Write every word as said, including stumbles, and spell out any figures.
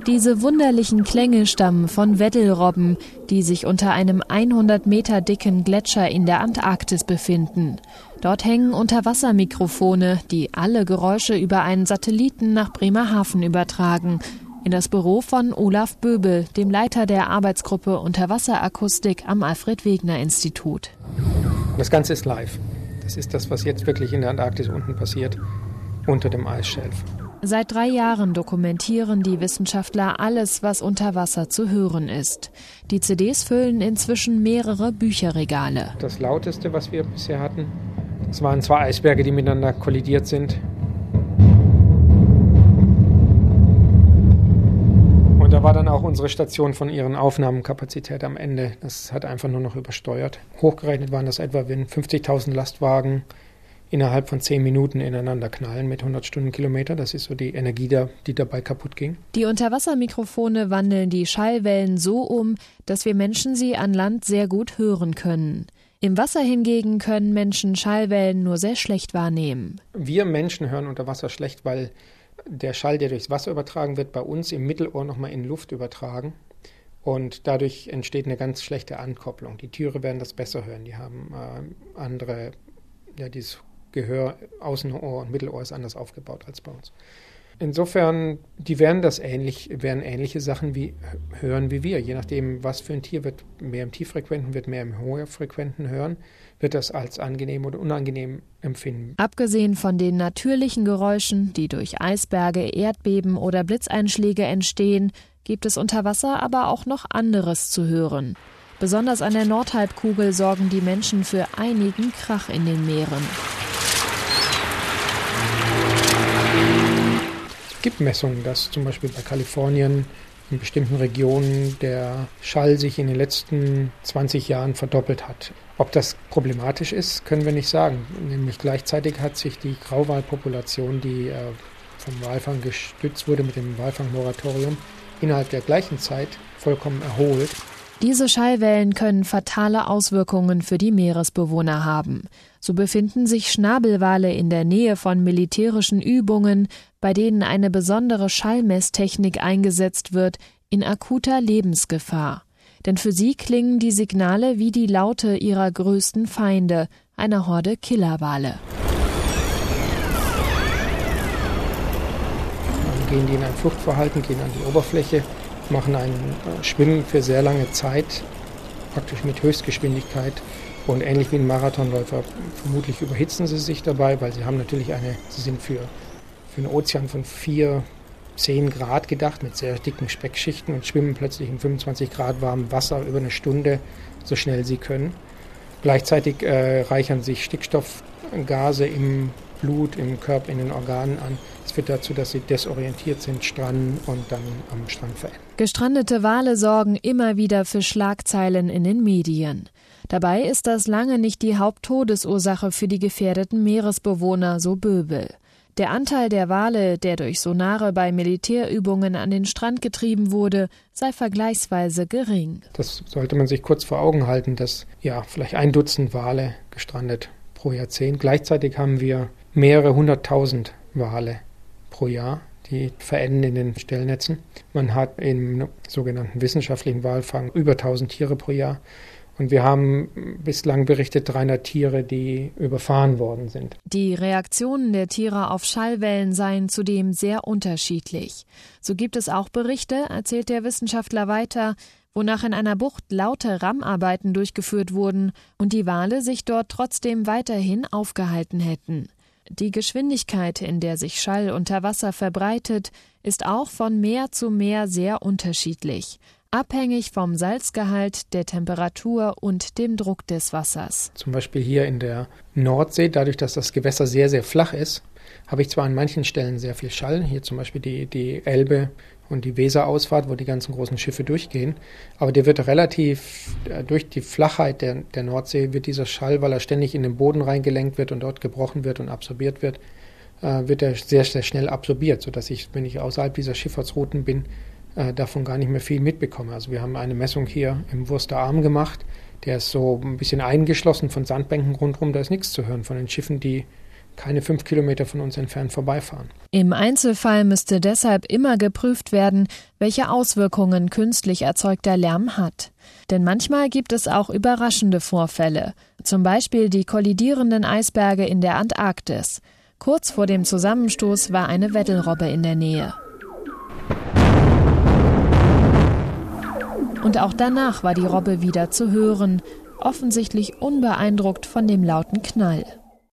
Diese wunderlichen Klänge stammen von Weddellrobben, die sich unter einem hundert Meter dicken Gletscher in der Antarktis befinden. Dort hängen Unterwassermikrofone, die alle Geräusche über einen Satelliten nach Bremerhaven übertragen. In das Büro von Olaf Böbel, dem Leiter der Arbeitsgruppe Unterwasserakustik am Alfred-Wegener-Institut. Das Ganze ist live. Das ist das, was jetzt wirklich in der Antarktis unten passiert, unter dem Eisschelf. Seit drei Jahren dokumentieren die Wissenschaftler alles, was unter Wasser zu hören ist. Die C Ds füllen inzwischen mehrere Bücherregale. Das lauteste, was wir bisher hatten, das waren zwei Eisberge, die miteinander kollidiert sind. Und da war dann auch unsere Station von ihren Aufnahmekapazität am Ende. Das hat einfach nur noch übersteuert. Hochgerechnet waren das etwa, wenn fünfzigtausend Lastwagen innerhalb von zehn Minuten ineinander knallen mit hundert Stundenkilometer. Das ist so die Energie, die dabei kaputt ging. Die Unterwassermikrofone wandeln die Schallwellen so um, dass wir Menschen sie an Land sehr gut hören können. Im Wasser hingegen können Menschen Schallwellen nur sehr schlecht wahrnehmen. Wir Menschen hören unter Wasser schlecht, weil der Schall, der durchs Wasser übertragen wird, bei uns im Mittelohr nochmal in Luft übertragen. Und dadurch entsteht eine ganz schlechte Ankopplung. Die Tiere werden das besser hören. Die haben äh, andere, ja, dieses Gehör, Außenohr und Mittelohr ist anders aufgebaut als bei uns. Insofern, die werden das ähnlich, werden ähnliche Sachen wie hören wie wir. Je nachdem, was für ein Tier wird mehr im tieffrequenten, wird mehr im hochfrequenten hören, wird das als angenehm oder unangenehm empfinden. Abgesehen von den natürlichen Geräuschen, die durch Eisberge, Erdbeben oder Blitzeinschläge entstehen, gibt es unter Wasser aber auch noch anderes zu hören. Besonders an der Nordhalbkugel sorgen die Menschen für einigen Krach in den Meeren. Es gibt Messungen, dass zum Beispiel bei Kalifornien in bestimmten Regionen der Schall sich in den letzten zwanzig Jahren verdoppelt hat. Ob das problematisch ist, können wir nicht sagen. Nämlich gleichzeitig hat sich die Grauwalpopulation, die äh, vom Walfang gestützt wurde mit dem Walfangmoratorium, innerhalb der gleichen Zeit vollkommen erholt. Diese Schallwellen können fatale Auswirkungen für die Meeresbewohner haben. So befinden sich Schnabelwale in der Nähe von militärischen Übungen, bei denen eine besondere Schallmesstechnik eingesetzt wird, in akuter Lebensgefahr. Denn für sie klingen die Signale wie die Laute ihrer größten Feinde, einer Horde Killerwale. Dann gehen die in ein Fluchtverhalten, gehen an die Oberfläche, machen ein Schwimmen für sehr lange Zeit, praktisch mit Höchstgeschwindigkeit. Und ähnlich wie ein Marathonläufer, vermutlich überhitzen sie sich dabei, weil sie haben natürlich eine, sie sind für, für einen Ozean von vier, zehn Grad gedacht, mit sehr dicken Speckschichten und schwimmen plötzlich in fünfundzwanzig Grad warmem Wasser über eine Stunde, so schnell sie können. Gleichzeitig äh, reichern sich Stickstoffgase im Blut, im Körper, in den Organen an. Das führt dazu, dass sie desorientiert sind, stranden und dann am Strand verenden. Gestrandete Wale sorgen immer wieder für Schlagzeilen in den Medien. Dabei ist das lange nicht die Haupttodesursache für die gefährdeten Meeresbewohner, so Böbel. Der Anteil der Wale, der durch Sonare bei Militärübungen an den Strand getrieben wurde, sei vergleichsweise gering. Das sollte man sich kurz vor Augen halten, dass ja vielleicht ein Dutzend Wale gestrandet pro Jahrzehnt. Gleichzeitig haben wir mehrere hunderttausend Wale pro Jahr, die verenden in den Stellnetzen. Man hat im sogenannten wissenschaftlichen Walfang über tausend Tiere pro Jahr. Und wir haben bislang berichtet dreihundert Tiere, die überfahren worden sind. Die Reaktionen der Tiere auf Schallwellen seien zudem sehr unterschiedlich. So gibt es auch Berichte, erzählt der Wissenschaftler weiter, wonach in einer Bucht laute Rammarbeiten durchgeführt wurden und die Wale sich dort trotzdem weiterhin aufgehalten hätten. Die Geschwindigkeit, in der sich Schall unter Wasser verbreitet, ist auch von Meer zu Meer sehr unterschiedlich. Abhängig vom Salzgehalt, der Temperatur und dem Druck des Wassers. Zum Beispiel hier in der Nordsee, dadurch, dass das Gewässer sehr, sehr flach ist, habe ich zwar an manchen Stellen sehr viel Schall, hier zum Beispiel die, die Elbe und die Weserausfahrt, wo die ganzen großen Schiffe durchgehen, aber der wird relativ, durch die Flachheit der, der Nordsee, wird dieser Schall, weil er ständig in den Boden reingelenkt wird und dort gebrochen wird und absorbiert wird, äh, wird er sehr, sehr schnell absorbiert, sodass ich, wenn ich außerhalb dieser Schifffahrtsrouten bin, davon gar nicht mehr viel mitbekomme. Also wir haben eine Messung hier im Wursterarm gemacht, der ist so ein bisschen eingeschlossen von Sandbänken rundherum, da ist nichts zu hören von den Schiffen, die keine fünf Kilometer von uns entfernt vorbeifahren. Im Einzelfall müsste deshalb immer geprüft werden, welche Auswirkungen künstlich erzeugter Lärm hat. Denn manchmal gibt es auch überraschende Vorfälle, zum Beispiel die kollidierenden Eisberge in der Antarktis. Kurz vor dem Zusammenstoß war eine Weddellrobbe in der Nähe. Und auch danach war die Robbe wieder zu hören, offensichtlich unbeeindruckt von dem lauten Knall.